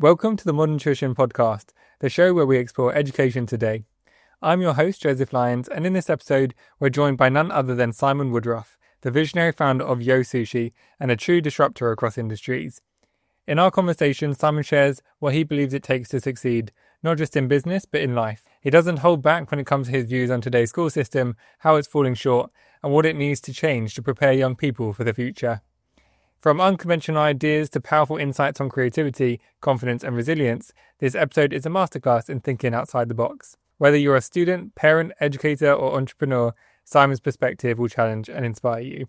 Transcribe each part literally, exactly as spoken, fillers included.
Welcome to the Modern Tuition Podcast, the show where we explore education today. I'm your host, Joseph Lyons, and in this episode, we're joined by none other than Simon Woodruff, the visionary founder of Yo Sushi and a true disruptor across industries. In our conversation, Simon shares what he believes it takes to succeed, not just in business, but in life. He doesn't hold back when it comes to his views on today's school system, how it's falling short, and what it needs to change to prepare young people for the future. From unconventional ideas to powerful insights on creativity, confidence, and resilience, this episode is a masterclass in thinking outside the box. Whether you're a student, parent, educator, or entrepreneur, Simon's perspective will challenge and inspire you.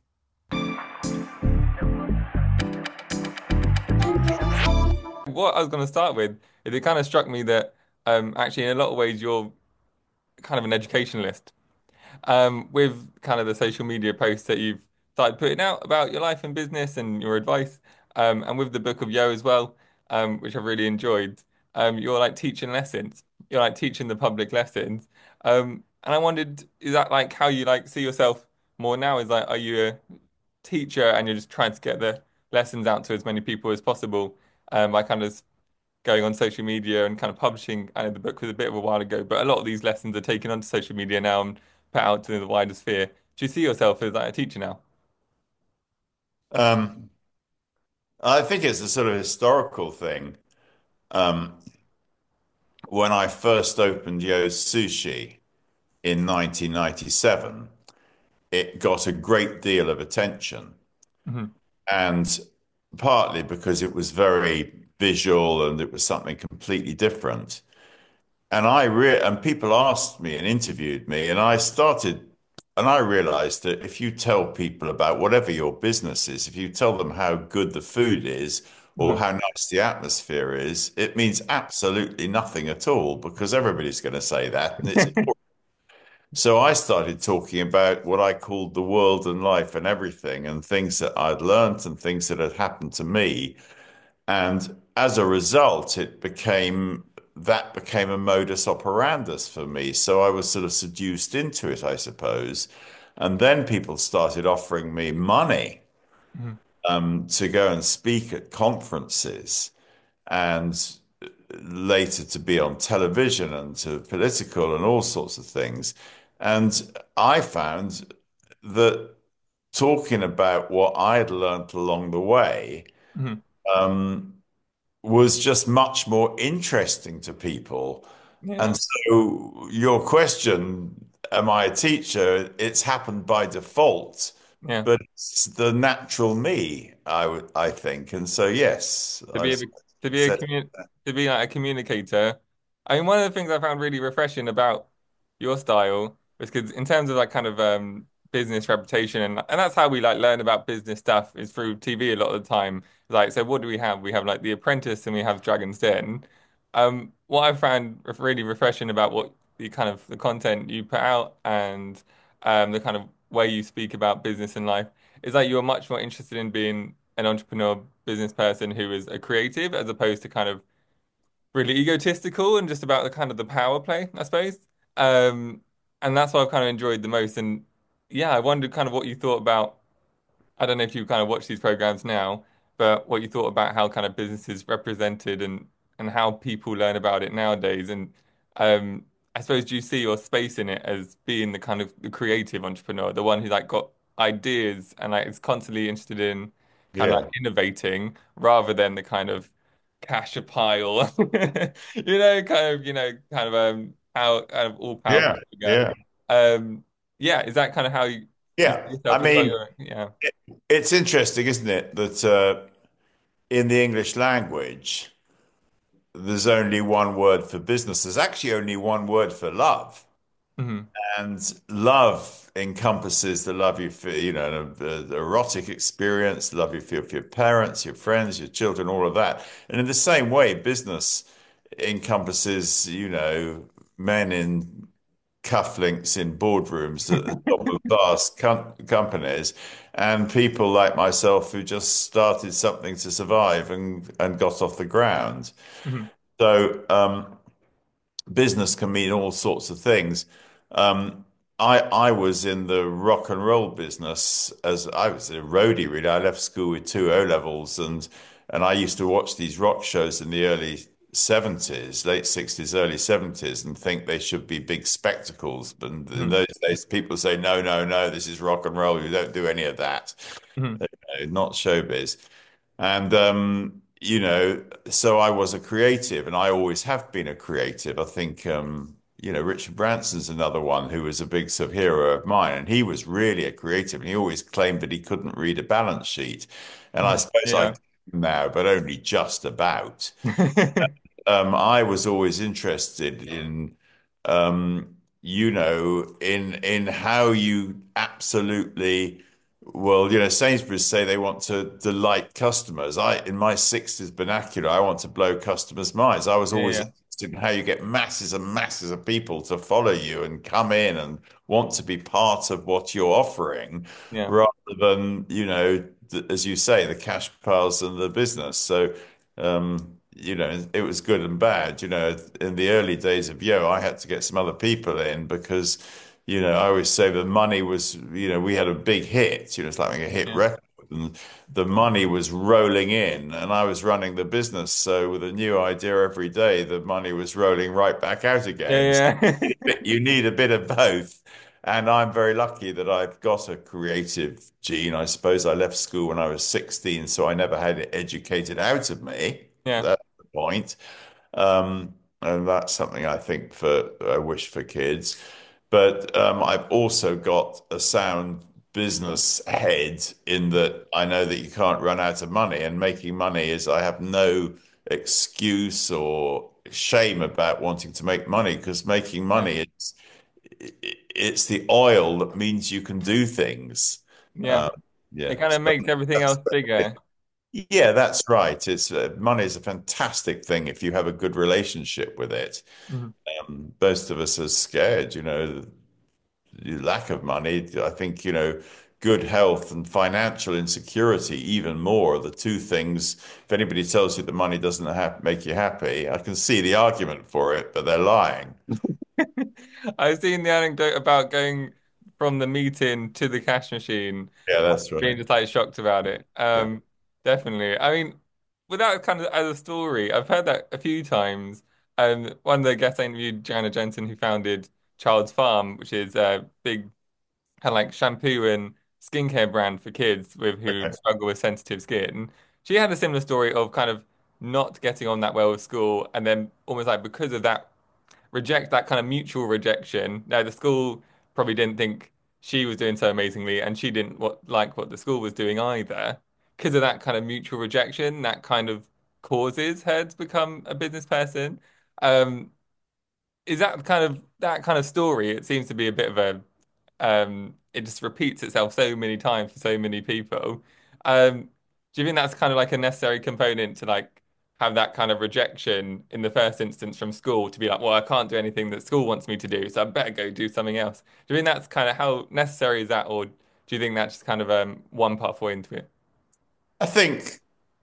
What I was going to start with is it kind of struck me that um, actually, in a lot of ways, you're kind of an educationalist. Um, with kind of the social media posts that you've started putting out about your life and business and your advice, um, and with the book of Yo as well, um, which I've really enjoyed. Um, you're like teaching lessons. You're like teaching the public lessons. Um, and I wondered, is that like how you like see yourself more now? Is like, are you a teacher and you're just trying to get the lessons out to as many people as possible, um, by kind of going on social media and kind of publishing? I know the book was a bit of a while ago, but a lot of these lessons are taken onto social media now and put out to the wider sphere. Do you see yourself as like a teacher now? Um, I think it's a sort of historical thing. Um, when I first opened Yo's Sushi in nineteen ninety-seven, it got a great deal of attention. Hmm. And partly because it was very visual and it was something completely different. And I re and people asked me and interviewed me, and I started, and I realized that if you tell people about whatever your business is, if you tell them how good the food is or Hmm. how nice the atmosphere is, it means absolutely nothing at all because everybody's going to say that, and it's boring. So I started talking about what I called the world and life and everything, and things that I'd learned and things that had happened to me. And as a result, it became that became a modus operandus for me. So I was sort of seduced into it, I suppose. And then people started offering me money Hmm. um, to go and speak at conferences and later to be on television and to political and all sorts of things. And I found that talking about what I had learned along the way, Hmm. um, was just much more interesting to people. Yeah. And so your question, am I a teacher? It's happened by default, Yeah. but it's the natural me, I would, I think. And so, yes, To I be a s- to be a said, commu to be like a communicator. I mean, one of the things I found really refreshing about your style was because in terms of like kind of um business reputation, and and that's how we like learn about business stuff is through T V a lot of the time. Like, so what do we have? We have like The Apprentice and we have Dragon's Den. Um, what I found ref- really refreshing about what the kind of the content you put out and um the kind of way you speak about business and life is like you're much more interested in being an entrepreneur business person who is a creative as opposed to kind of really egotistical and just about the kind of the power play, I suppose. Um, and that's what I've kind of enjoyed the most. And yeah, I wondered kind of what you thought about. I don't know if you kind of watch these programs now, but what you thought about how kind of business is represented and and how people learn about it nowadays. And um, I suppose do you see your space in it as being the kind of the creative entrepreneur, the one who like got ideas and like is constantly interested in kind of like yeah, innovating rather than the kind of cash a pile, you know, kind of, you know, kind of um how kind of all powerful yeah, figure. yeah, Um, yeah, is that kind of how you you see yeah. I yourself as well? mean, You're, yeah. it, it's interesting, isn't it, that uh, in the English language, there's only one word for business. There's actually only one word for love. Hmm. And love encompasses the love you feel, you know, the, the erotic experience, the love you feel for your parents, your friends, your children, all of that. And in the same way, business encompasses, you know, men in cufflinks in boardrooms at the top of vast com companies and people like myself who just started something to survive and, and got off the ground. Hmm. So, um, business can mean all sorts of things. Um, I I was in the rock and roll business as I was a roadie really. I left school with two O levels and And I used to watch these rock shows in the early seventies, late sixties, early seventies, and think they should be big spectacles. But in Mhm. those days, people say, no, no, no, this is rock and roll. You don't do any of that. Mhm. Uh, Not showbiz. And um, you know, so I was a creative, and I always have been a creative. I think um, you know, Richard Branson's another one who was a big sort of hero of mine, and he was really a creative, and he always claimed that he couldn't read a balance sheet. And I Mhm. suppose I Yeah. can now, but only just about. Um, I was always interested in, um, you know, in in how you absolutely, well, you know, Sainsbury's say they want to delight customers. I, in my sixties vernacular, I want to blow customers' minds. I was always Yeah. interested in how you get masses and masses of people to follow you and come in and want to be part of what you're offering, Yeah. rather than, you know, th- as you say, the cash piles and the business. So. Um, you know, it was good and bad. You know, in the early days of Yo, I had to get some other people in because, you know, I always say the money was, you know, we had a big hit, you know, it's like a hit Yeah. record, and the money was rolling in, and I was running the business. So with a new idea every day, the money was rolling right back out again. So Yeah. Yeah. you need a bit of both. And I'm very lucky that I've got a creative gene. I suppose I left school when I was sixteen, so I never had it educated out of me. Yeah. That's the point. Um, and that's something I think for I wish for kids. But um, I've also got a sound business head in that I know that you can't run out of money, and making money is I have no excuse or shame about wanting to make money, because making Yeah. money is it's the oil that means you can do things. Yeah. Um, It yeah, kind so of makes everything that's else bigger. yeah, that's right. It's uh, money is a fantastic thing if you have a good relationship with it. Mhm. Um, most of us are scared, you know, the lack of money. I think, you know, good health and financial insecurity, even more, are the two things. If anybody tells you that money doesn't have, make you happy, I can see the argument for it, but they're lying. I've seen the anecdote about going from the meeting to the cash machine, Yeah, that's being right. just like shocked about it. Yeah. Um, definitely. I mean, without kind of as a story, I've heard that a few times. Um, one of the guests I interviewed, Joanna Jensen, who founded Child's Farm, which is a big kind of like shampoo and skincare brand for kids with who Okay. struggle with sensitive skin. She had a similar story of kind of not getting on that well with school, and then almost like because of that reject that kind of mutual rejection. Now, the school probably didn't think she was doing so amazingly, and she didn't what like what the school was doing either. Because of that kind of mutual rejection, that kind of causes her to become a business person. Um, is that kind of that kind of story? It seems to be a bit of a um, it just repeats itself so many times for so many people. Um, do you think that's kind of like a necessary component to like have that kind of rejection in the first instance from school to be like, well, I can't do anything that school wants me to do, so I better go do something else. Do you think that's kind of how necessary is that, or do you think that's just kind of um, one pathway into it? I think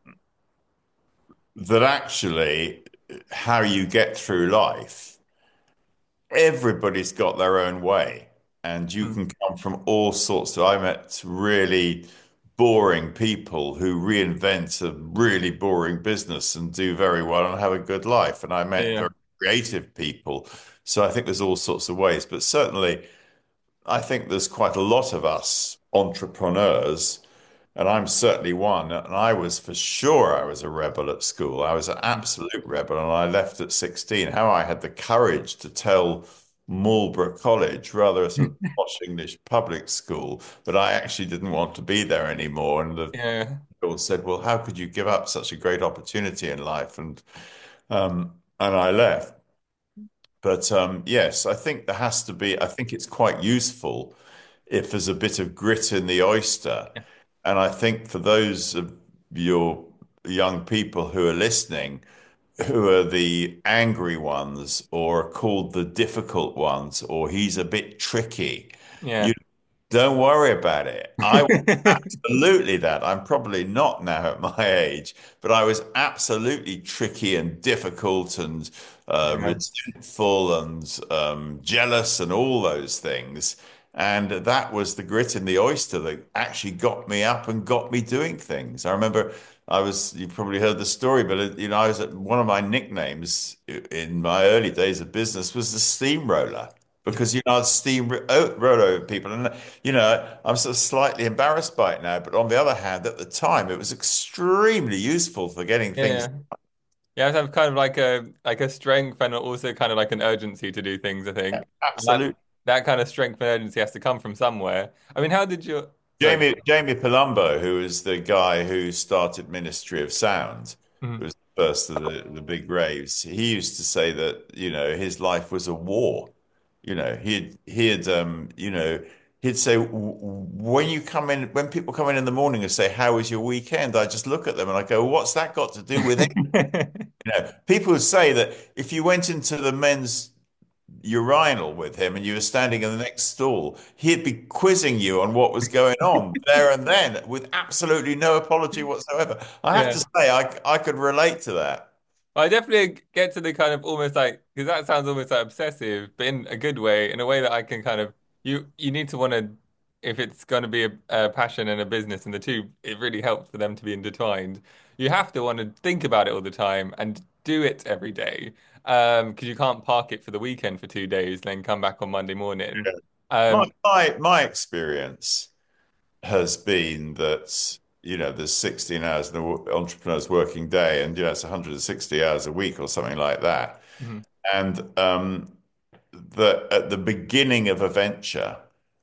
that actually how you get through life, everybody's got their own way, and you Mm. can come from all sorts of. I met really boring people who reinvent a really boring business and do very well and have a good life. And I met Yeah, very creative people. So I think there's all sorts of ways, but certainly I think there's quite a lot of us entrepreneurs, and I'm certainly one. And I was for sure I was a rebel at school. I was an absolute rebel, and I left at sixteen. How I had the courage to tell Marlborough College, rather a sort of posh English public school, that I actually didn't want to be there anymore. And the yeah, people said, "Well, how could you give up such a great opportunity in life?" And um, and I left. But um, yes, I think there has to be. I think it's quite useful if there's a bit of grit in the oyster. yeah, And I think for those of your young people who are listening, who are the angry ones or are called the difficult ones, or he's a bit tricky, yeah. you don't worry about it. I was absolutely that. I'm probably not now at my age, but I was absolutely tricky and difficult and uh, Yeah. resentful and um, jealous and all those things. And that was the grit in the oyster that actually got me up and got me doing things. I remember I was, you probably heard the story, but it, you know, I was at one of my nicknames in my early days of business was the steamroller because, you know, I'd steam roll over people. And, you know, I'm sort of slightly embarrassed by it now. But on the other hand, at the time, it was extremely useful for getting things Yeah. You have to have kind of like a like a strength and also kind of like an urgency to do things, I think. And that absolutely. that kind of strength and urgency has to come from somewhere. I mean, how did you sorry. Jamie Jamie Palumbo, who is the guy who started Ministry of Sound, who Mhm. was the first of the, the big raves, he used to say that, you know, his life was a war. You know, he'd he'd um, you know, he'd say "W- when you come in, when people come in in the morning and say, "How was your weekend?" I just look at them and I go, "What's that got to do with it?" You know, people would say that if you went into the men's urinal with him and you were standing in the next stall, he'd be quizzing you on what was going on there and then with absolutely no apology whatsoever. I have to Yeah. say, I, I could relate to that. I definitely get to the kind of almost like because that sounds almost like obsessive, but in a good way, in a way that I can kind of you you need to want to if it's going to be a, a passion and a business and the two, it really helps for them to be intertwined. You have to want to think about it all the time and do it every day. Um, because you can't park it for the weekend for two days, then come back on Monday morning. Yeah. My, Um, my, my experience has been that, you know, there's sixteen hours in the wo- entrepreneur's working day, and, you know, it's one hundred sixty hours a week or something like that. mhm, And um, that at the beginning of a venture,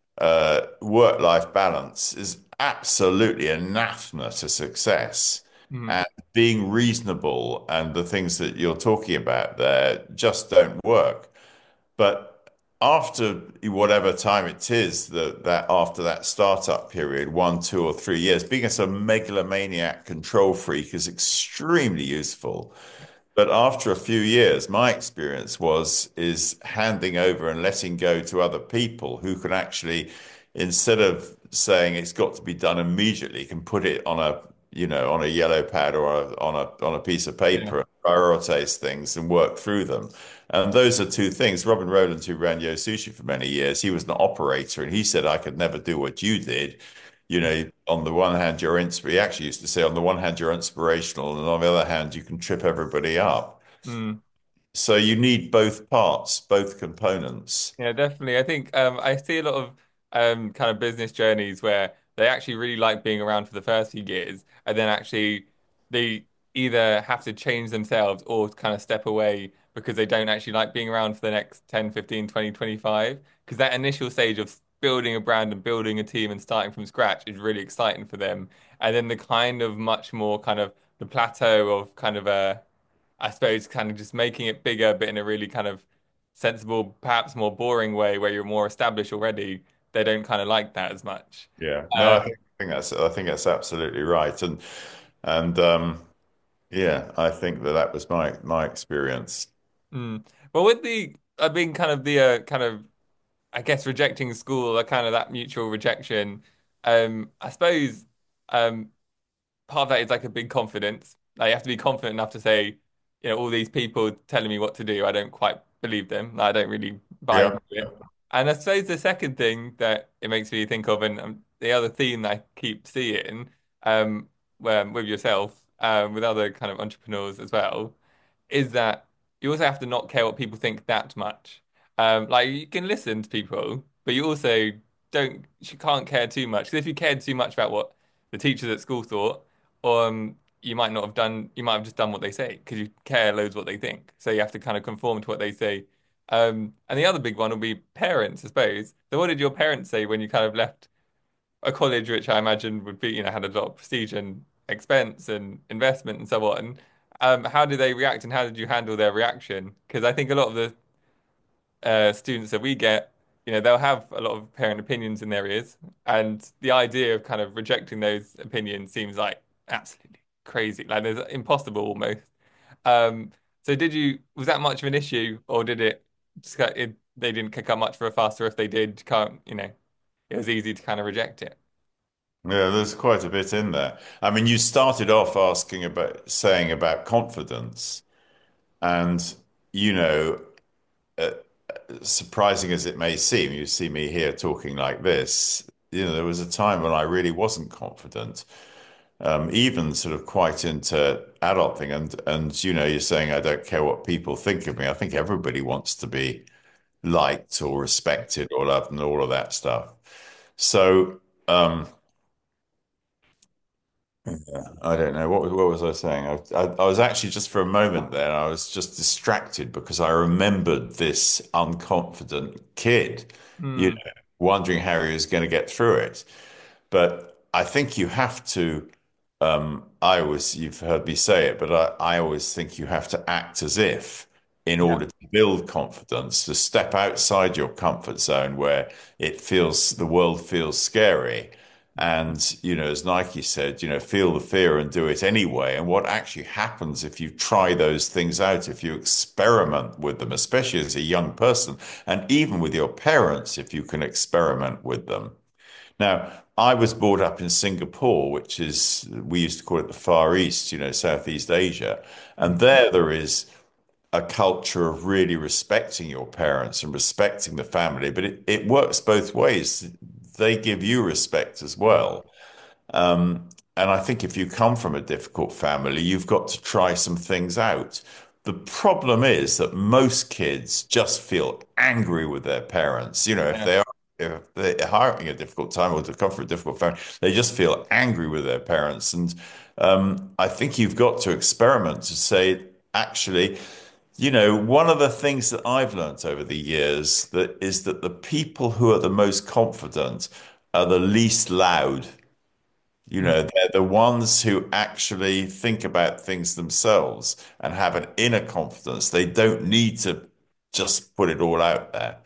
uh, work-life balance is absolutely anathema to success. mhm, And being reasonable and the things that you're talking about there just don't work. But after whatever time it is that, that after that startup period, one, two, or three years, being a sort of megalomaniac control freak is extremely useful. But after a few years, my experience was is handing over and letting go to other people who can actually, instead of saying it's got to be done immediately, can put it on a, you know, on a yellow pad or a, on a on a piece of yeah. paper, and prioritize things and work through them. And those are two things. Robin Rowland, who ran Yo Sushi for many years, he was an operator, and he said, "I could never do what you did." You know, on the one hand, you're insp he actually used to say, on the one hand, you're inspirational, and on the other hand, you can trip everybody up. Mm. So you need both parts, both components. Yeah, definitely. I think um, I see a lot of um, kind of business journeys where they actually really like being around for the first few years, and then actually they either have to change themselves or kind of step away because they don't actually like being around for the next ten, fifteen, twenty, twenty-five. Because that initial stage of building a brand and building a team and starting from scratch is really exciting for them. And then the kind of much more kind of the plateau of kind of a I suppose kind of just making it bigger, but in a really kind of sensible, perhaps more boring way where you're more established already. They don't kind of like that as much. Yeah. No, Uh, I think, I think that's I think that's absolutely right. And and um yeah, I think that that was my my experience. mm. But with the uh, being kind of the uh, kind of I guess rejecting school, uh, kind of that mutual rejection. Um, I suppose um, part of that is like a big confidence. Like you have to be confident enough to say, you know, all these people telling me what to do, I don't quite believe them. Like, I don't really buy Yeah. into it. And I suppose the second thing that it makes me think of, and um, the other theme that I keep seeing, um, um, with yourself, um, with other kind of entrepreneurs as well, is that you also have to not care what people think that much. Um, like you can listen to people, but you also don't, you can't care too much. Because if you cared too much about what the teachers at school thought, um, you might not have done, you might have just done what they say because you care loads what they think. So you have to kind of conform to what they say. Um, and the other big one will be parents, I suppose. So what did your parents say when you kind of left a college, which I imagine would be, you know, had a lot of prestige and expense and investment and so on? Um, how did they react and how did you handle their reaction? Because I think a lot of the uh, students that we get, you know, they'll have a lot of parent opinions in their ears, and the idea of kind of rejecting those opinions seems like absolutely crazy, like there's impossible almost. Um, so did you, was that much of an issue, or did it just got- it, they didn't kick up much for a fuss, or if they did, can't, you know, it was easy to kind of reject it. Yeah, there's quite a bit in there. I mean, you started off asking about saying about confidence, and you know, uh, surprising as it may seem, you see me here talking like this. You know, there was a time when I really wasn't confident. um, even sort of quite into adult thing. And and you know, you're saying I don't care what people think of me. I think everybody wants to be liked or respected or loved and all of that stuff. So um, I don't know what what was I saying? I, I, I was actually just for a moment there. I was just distracted because I remembered this unconfident kid, you Mm, know, wondering how he was going to get through it. But I think you have to. Um, I always, you've heard me say it, but I, I always think you have to act as if, in yeah. order to build confidence, to step outside your comfort zone where it feels, the world feels scary. And, you know, as Nike said, you know, feel the fear and do it anyway. And what actually happens if you try those things out, if you experiment with them, especially as a young person, and even with your parents, if you can experiment with them. Now, I was brought up in Singapore, which is, we used to call it the Far East, you know, Southeast Asia. And Mm, there, there is a culture of really respecting your parents and respecting the family, but it, it works both ways. They give you respect as well. Um, and I think if you come from a difficult family, you've got to try some things out. The problem is that most kids just feel angry with their parents. You know, if yeah. they are if they're having a difficult time or to come from a difficult family, they just feel angry with their parents. And um, I think you've got to experiment to say, actually, you know, one of the things that I've learned over the years that is that the people who are the most confident are the least loud. You Mm, know, they're the ones who actually think about things themselves and have an inner confidence. They don't need to just put it all out there.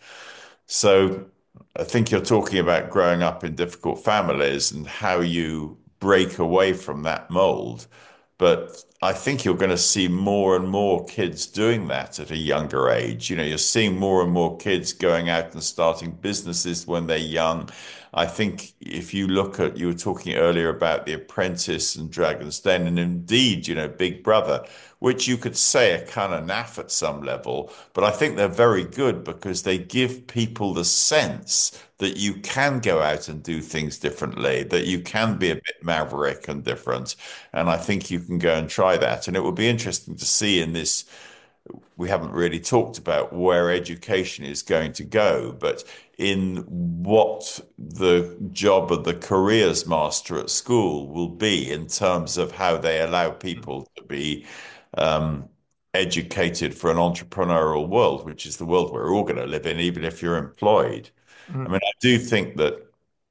So I think you're talking about growing up in difficult families and how you break away from that mold. But I think you're going to see more and more kids doing that at a younger age. You know, you're seeing more and more kids going out and starting businesses when they're young. I think if you look at, you were talking earlier about The Apprentice and Dragon's Den, and indeed, you know, Big Brother, which you could say are kind of naff at some level, but I think they're very good because they give people the sense that you can go out and do things differently, that you can be a bit maverick and different. And I think you can go and try that. And it would be interesting to see in this, we haven't really talked about where education is going to go, but in what the job of the careers master at school will be in terms of how they allow mm, people to be um, educated for an entrepreneurial world, which is the world we're all going to live in, even if you're employed. I mm. mean, I do think that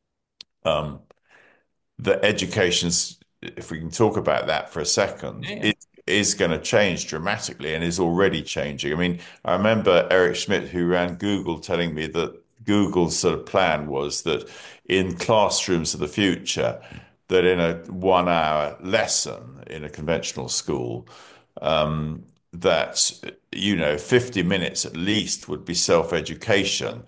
um, the education's, if we can talk about that for a second, Yeah. it is going to change dramatically and is already changing. I mean, I remember Eric Schmidt, who ran Google, telling me that Google's sort of plan was that in classrooms of the future, that in a one hour lesson in a conventional school, um, that, you know, fifty minutes at least would be self-education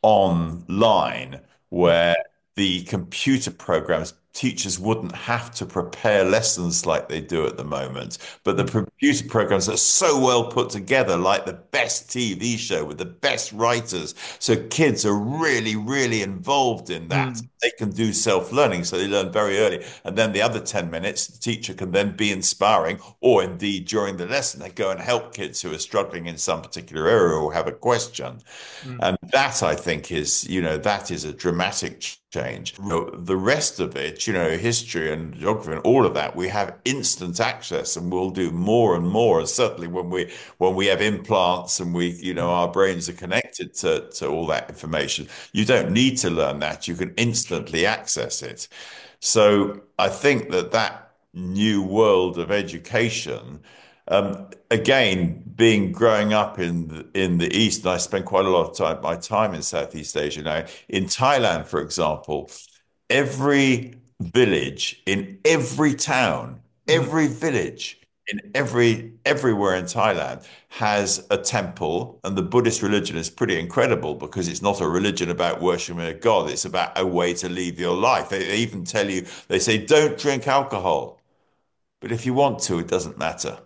online, Mm, where the computer programs, teachers wouldn't have to prepare lessons like they do at the moment. But the mm, computer programs are so well put together, like the best T V show with the best writers. So kids are really, really involved in that. mm, They can do self-learning, so they learn very early. And then the other ten minutes, the teacher can then be inspiring, or indeed during the lesson, they go and help kids who are struggling in some particular area or have a question. mm, And that, I think, is, you know, that is a dramatic change. You know, the rest of it, you know, history and geography and all of that, we have instant access and we'll do more and more. And certainly when we when we have implants and we, you know, mm, our brains are connected to, to all that information, you don't need to learn that. You can instantly access it. So I think that that new world of education, um, again, being growing up in the, in the East, and I spend quite a lot of time my time in Southeast Asia now. In Thailand, for example, every village in every town, mm, every village in every everywhere in Thailand has a temple, and the Buddhist religion is pretty incredible because it's not a religion about worshiping a god, it's about a way to live your life. They, they even tell you, they say, don't drink alcohol, but if you want to, it doesn't matter.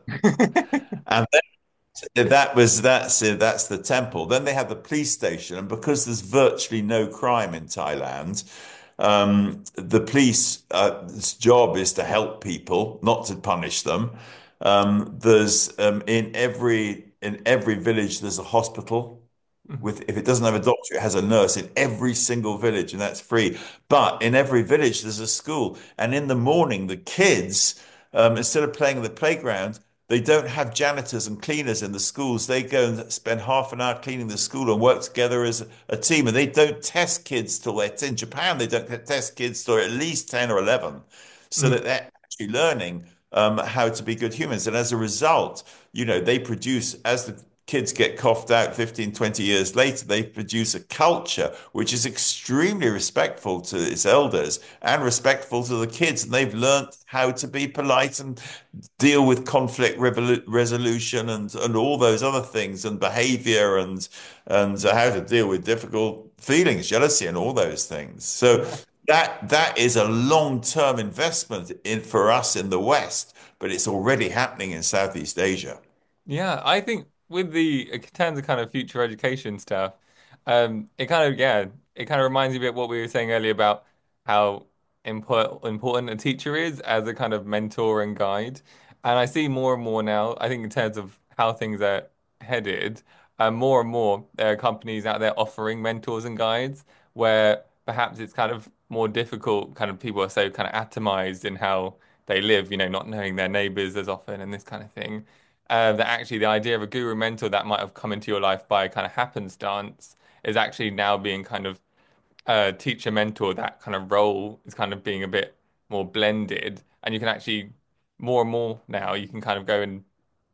And then that was that's that's the temple. Then they have the police station, and because there's virtually no crime in Thailand, Um, the police's uh, job is to help people, not to punish them. Um, there's um, in every in every village there's a hospital Mhm. with if it doesn't have a doctor, it has a nurse in every single village, and that's free. But in every village, there's a school, and in the morning, the kids, um, instead of playing in the playground, they don't have janitors and cleaners in the schools. They go and spend half an hour cleaning the school and work together as a team. And they don't test kids till they're in Japan. They don't test kids till at least ten or eleven, so Mhm. that they're actually learning um, how to be good humans. And as a result, you know, they produce as the kids get coughed out fifteen, twenty years later, they produce a culture which is extremely respectful to its elders and respectful to the kids. And they've learned how to be polite and deal with conflict revolu- resolution and, and all those other things and behavior and, and how to deal with difficult feelings, jealousy, and all those things. So Yeah. that that is a long-term investment in for us in the West, but it's already happening in Southeast Asia. Yeah, I think with the in terms of kind of future education stuff, um, it kind of yeah, it kind of reminds me a bit what we were saying earlier about how import, important a teacher is as a kind of mentor and guide. And I see more and more now, I think in terms of how things are headed, uh, more and more there are companies out there offering mentors and guides where perhaps it's kind of more difficult, kind of people are so kind of atomized in how they live, you know, not knowing their neighbors as often and this kind of thing uh, that actually the idea of a guru mentor that might have come into your life by kind of happenstance is actually now being kind of uh, teacher mentor. That kind of role is kind of being a bit more blended, and you can actually more and more now you can kind of go and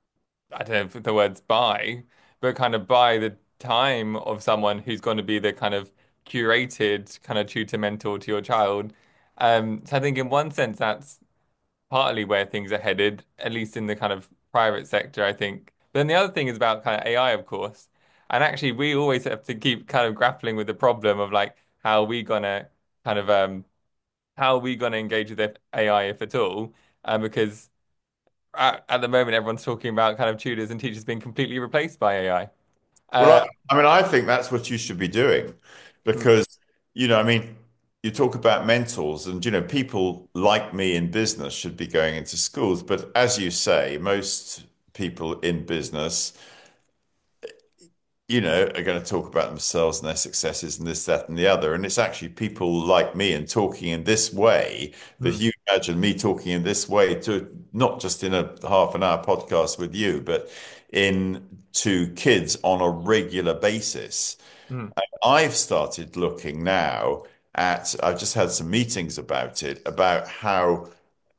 I don't know if the words buy, but kind of buy the time of someone who's going to be the kind of curated kind of tutor mentor to your child. Um, so I think in one sense that's partly where things are headed, at least in the kind of private sector, I think. But then the other thing is about kind of A I, of course. And actually, we always have to keep kind of grappling with the problem of like, how are we gonna kind of um, how are we gonna engage with A I if at all? Um, because at, at the moment, everyone's talking about kind of tutors and teachers being completely replaced by A I. Well, Uh, I, I mean, I think that's what you should be doing mm, because, you know, I mean, you talk about mentors and, you know, people like me in business should be going into schools. But as you say, most people in business, you know, are going to talk about themselves and their successes and this, that, and the other. And it's actually people like me and talking in this way that mm, you imagine me talking in this way to not just in a half an hour podcast with you, but in to kids on a regular basis. mm, I've started looking now at, I've just had some meetings about it, about how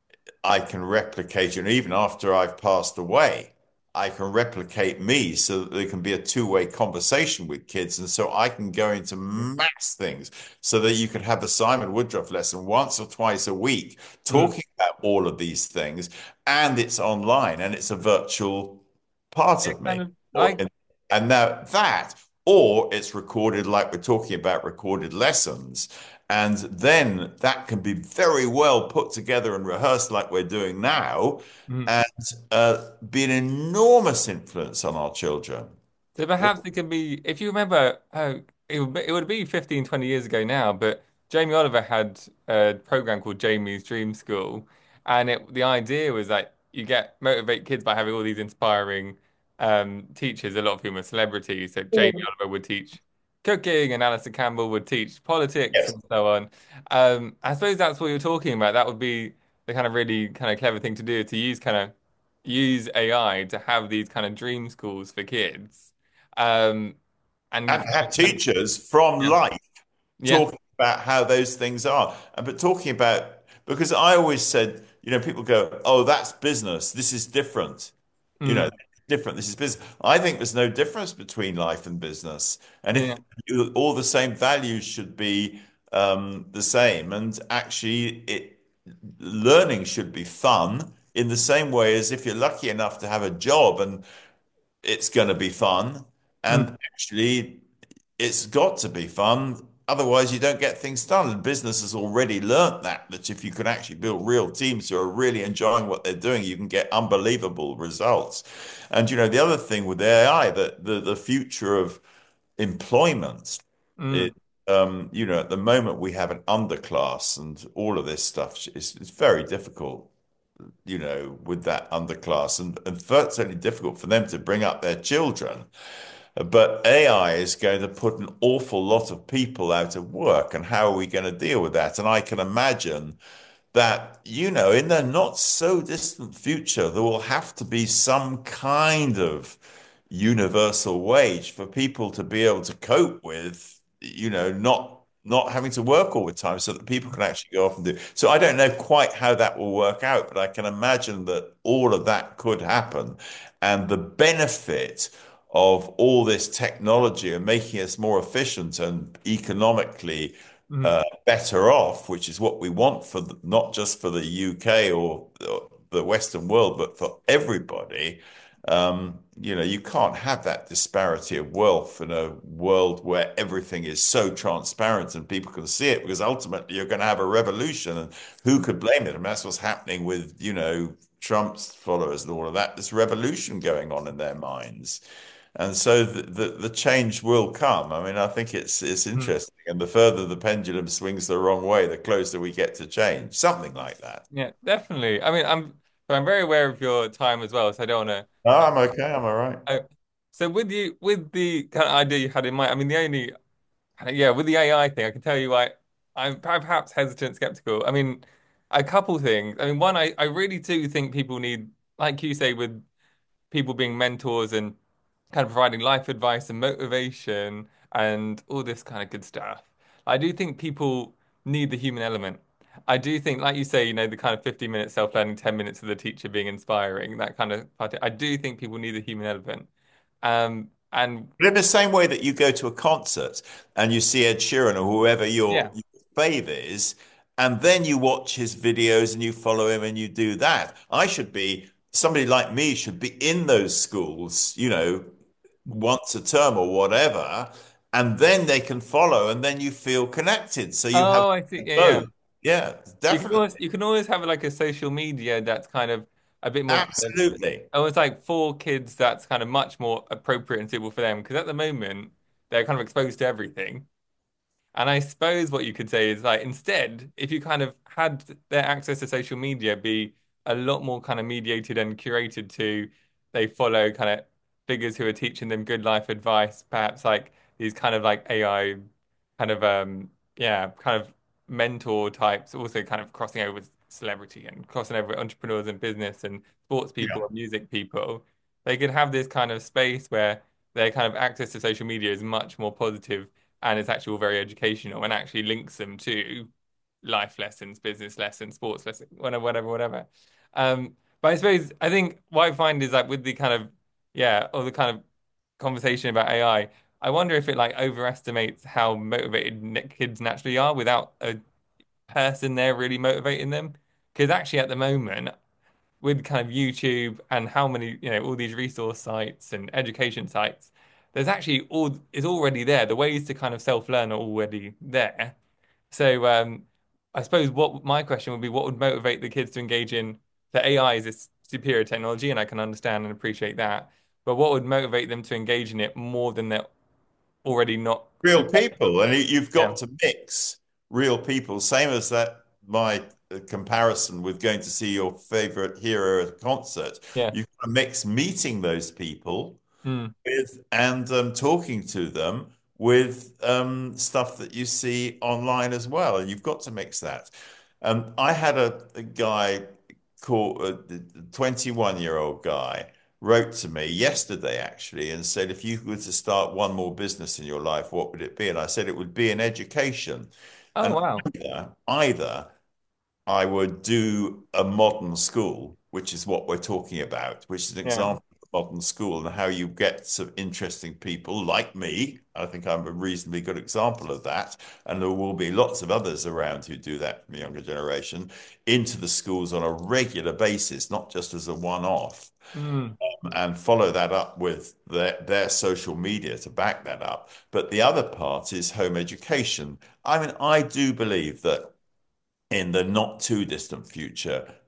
I can replicate you. And even after I've passed away, I can replicate me so that there can be a two-way conversation with kids. And so I can go into mass things so that you can have the Simon Woodruff lesson once or twice a week, mm. talking about all of these things. And it's online and it's a virtual part It of me. kind of Or like in- And now that, or it's recorded like we're talking about recorded lessons. And then that can be very well put together and rehearsed like we're doing now mm. and uh, be an enormous influence on our children. So perhaps it can be, if you remember, oh, it would be, it would be fifteen, twenty years ago now, but Jamie Oliver had a program called Jamie's Dream School. And it, the idea was that you get motivate kids by having all these inspiring um, teachers, a lot of whom are celebrities. So Jamie Oliver would teach cooking and Alistair Campbell would teach politics Yes. and so on. Um, I suppose that's what you're talking about. That would be the kind of really kind of clever thing to do, to use kind of use A I to have these kind of dream schools for kids. Um, And and have teachers from yeah, life yeah, talking about how those things are. And but talking about, because I always said, you know, people go, oh, that's business. This is different. You mm, know, different. This is business. I think there's no difference between life and business. And if yeah, you, all the same values should be um, the same, and actually, it learning should be fun in the same way as if you're lucky enough to have a job and it's going to be fun. mm, And actually, it's got to be fun. Otherwise, you don't get things done. And business has already learnt that, that if you can actually build real teams who are really enjoying what they're doing, you can get unbelievable results. And, you know, the other thing with A I, that the, the future of employment is mm. um, you know, at the moment we have an underclass and all of this stuff is, is very difficult, you know, with that underclass and, and certainly difficult for them to bring up their children. But A I is going to put an awful lot of people out of work. And how are we going to deal with that? And I can imagine that, you know, in the not so distant future, there will have to be some kind of universal wage for people to be able to cope with, you know, not not having to work all the time so that people can actually go off and do. So I don't know quite how that will work out, but I can imagine that all of that could happen. And the benefit of all this technology and making us more efficient and economically Mm, uh, better off, which is what we want for the, not just for the U K or, or the Western world, but for everybody. Um, you know, you can't have that disparity of wealth in a world where everything is so transparent and people can see it, because ultimately you're going to have a revolution, and who could blame it? And that's what's happening with, you know, Trump's followers and all of that. This revolution going on in their minds. And so the, the, the change will come. I mean, I think it's it's mm. interesting. And the further the pendulum swings the wrong way, the closer we get to change. Something like that. Yeah, definitely. I mean, I'm I'm very aware of your time as well, so I don't want Oh, to. I'm okay. I'm all right. Uh, so with you, with the kind of idea you had in mind, I mean, the only, yeah, with the A I thing, I can tell you why I'm perhaps hesitant, skeptical. I mean, a couple things. I mean, one, I I really do think people need, like you say, with people being mentors and kind of providing life advice and motivation and all this kind of good stuff. I do think people need the human element. I do think, like you say, you know, the kind of fifteen minutes self-learning, ten minutes of the teacher being inspiring, that kind of part. I do think people need the human element. Um, and But in the same way that you go to a concert and you see Ed Sheeran or whoever your, yeah. your fave is, and then you watch his videos and you follow him and you do that, I should be, somebody like me should be in those schools, you know, once a term or whatever, and then they can follow and then you feel connected. So you have Oh, I see. Yeah, yeah. both. Yeah, You can definitely. always you can always have like a social media that's kind of a bit more kind of Absolutely. almost like for kids that's kind of much more appropriate and suitable for them because at the moment they're kind of exposed to everything. And I suppose what you could say is like instead, if you kind of had their access to social media be a lot more kind of mediated and curated to they follow kind of figures who are teaching them good life advice, perhaps like these kind of like A I kind of um yeah, kind of mentor types, also kind of crossing over with celebrity and crossing over with entrepreneurs and business and sports people Yeah. and music people. They could have this kind of space where their kind of access to social media is much more positive and it's actually all very educational and actually links them to life lessons, business lessons, sports lessons, whatever, whatever, whatever. Um, but I suppose I think what I find is like with the kind of yeah, or the kind of conversation about A I, I I wonder if it like overestimates how motivated n- kids naturally are without a person there really motivating them. Because actually at the moment, with kind of YouTube and how many, you know, all these resource sites and education sites, there's actually all is already there. The ways to kind of self-learn are already there. So um, I suppose what my question would be, what would motivate the kids to engage in the A I is this superior technology, and I can understand and appreciate that. But what would motivate them to engage in it more than they're already not? Real people. And you- have Yeah, got to mix real people. Same as that, my uh, comparison with going to see your favorite hero at a concert. yeah. You've got to mix meeting those people Mm. with and um, talking to them with um, stuff that you see online as well. And you've got to mix that. Um, I had a, a guy called a twenty-one year old guy wrote to me yesterday actually and said, if you were to start one more business in your life, what would it be? And I said it would be in education. Oh And wow. either, either I would do a modern school, which is what we're talking about, which is an Yeah. example of a modern school and how you get some interesting people like me. I think I'm a reasonably good example of that. And there will be lots of others around who do that from the younger generation into the schools on a regular basis, not just as a one-off, Mm. and follow that up with their, their social media to back that up. But the other part is home education. I mean, I do believe that in the not too distant future,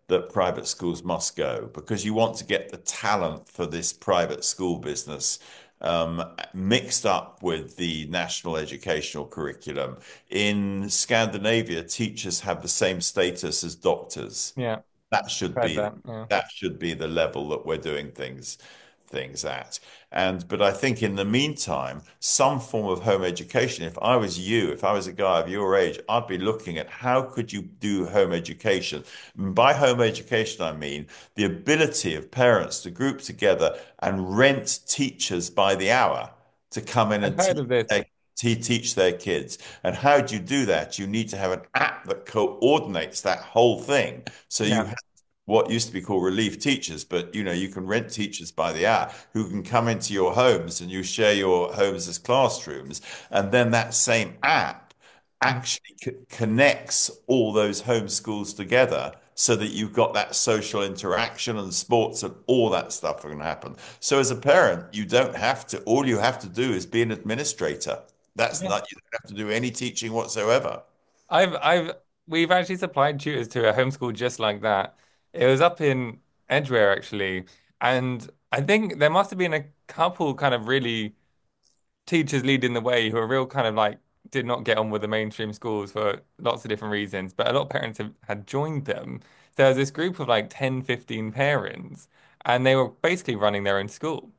that private schools must go because you want to get the talent for this private school business um, mixed up with the national educational curriculum. In Scandinavia, teachers have the same status as doctors. Yeah, That should heard be that. Yeah. that should be the level that we're doing things things at. And but I think in the meantime, some form of home education, if I was you, if I was a guy of your age, I'd be looking at how could you do home education. And by home education, I mean the ability of parents to group together and rent teachers by the hour to come in I've and heard teach of this. their to teach their kids. And how do you do that? You need to have an app that coordinates that whole thing. So you Yeah. have what used to be called relief teachers, but you know, you can rent teachers by the hour who can come into your homes and you share your homes as classrooms. And then that same app Mm. actually c- connects all those home schools together so that you've got that social interaction and sports and all that stuff are going to happen. So as a parent, you don't have to, all you have to do is be an administrator. That's Yeah. not, you don't have to do any teaching whatsoever. I've I've we've actually supplied tutors to a homeschool just like that. It was up in Edgware actually, and I think there must have been a couple kind of really teachers leading the way who are real kind of like did not get on with the mainstream schools for lots of different reasons, but a lot of parents have, had joined them. There was this group of like ten, fifteen parents, and they were basically running their own school.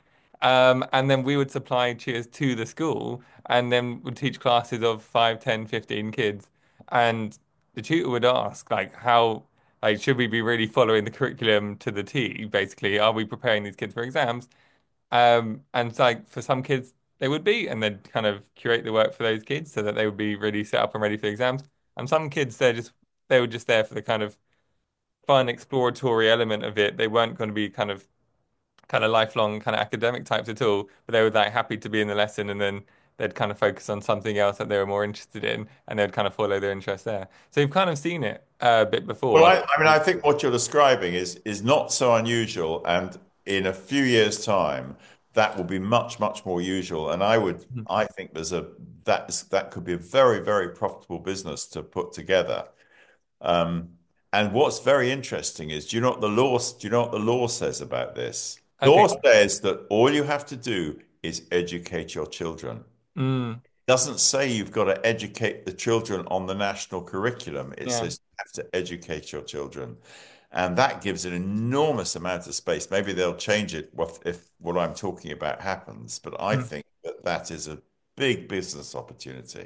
Um, and then we would supply tutors to the school and then would teach classes of five, ten, fifteen kids. And the tutor would ask, like, how, like, should we be really following the curriculum to the T, basically? Are we preparing these kids for exams? Um, and it's like for some kids, they would be, and they'd kind of curate the work for those kids so that they would be really set up and ready for exams. And some kids, they're just, they were just there for the kind of fun exploratory element of it. They weren't going to be kind of kind of lifelong kind of academic types at all, but they were like happy to be in the lesson and then they'd kind of focus on something else that they were more interested in and they'd kind of follow their interest there. So you've kind of seen it uh, a bit Well, before. I, I mean, I think what you're describing is is not so unusual, and in a few years' time, that will be much, much more usual. And I would, Mhm. I think there's a that is that could be a very, very profitable business to put together. Um, and what's very interesting is, do you know what the law, do you know what the law says about this? Okay. Law says that all you have to do is educate your children. Mm, Doesn't say you've got to educate the children on the national curriculum. It yeah. says you have to educate your children. And that gives an enormous amount of space. Maybe they'll change it if, if what I'm talking about happens. But I Mm. think that that is a big business opportunity.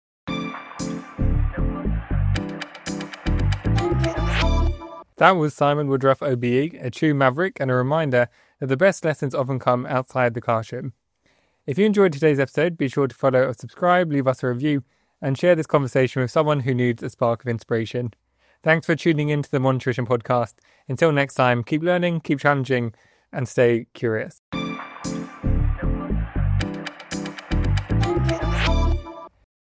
That was Simon Woodruff O B E, a true maverick and a reminder that the best lessons often come outside the classroom. If you enjoyed today's episode, be sure to follow or subscribe, leave us a review, and share this conversation with someone who needs a spark of inspiration. Thanks for tuning in to the Mon Nutrition Podcast. Until next time, keep learning, keep challenging, and stay curious.